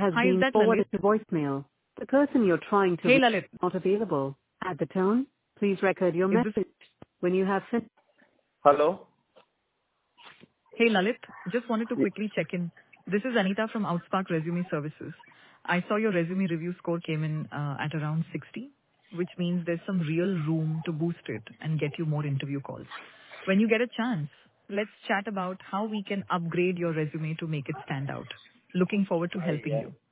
has Hi, is been that Lalit? forwarded to voicemail. The person you're trying to Hey, reach Lalit. is not available. At the tone, please record your Is this... message. When you have finished. Hello? Hey, Lalit. Just wanted to Y- quickly check in. This is Anita from Outspark Resume Services. I saw your resume review score came in at around 60, which means there's some real room to boost it and get you more interview calls. When you get a chance, let's chat about how we can upgrade your resume to make it stand out. Looking forward to helping Yeah. you.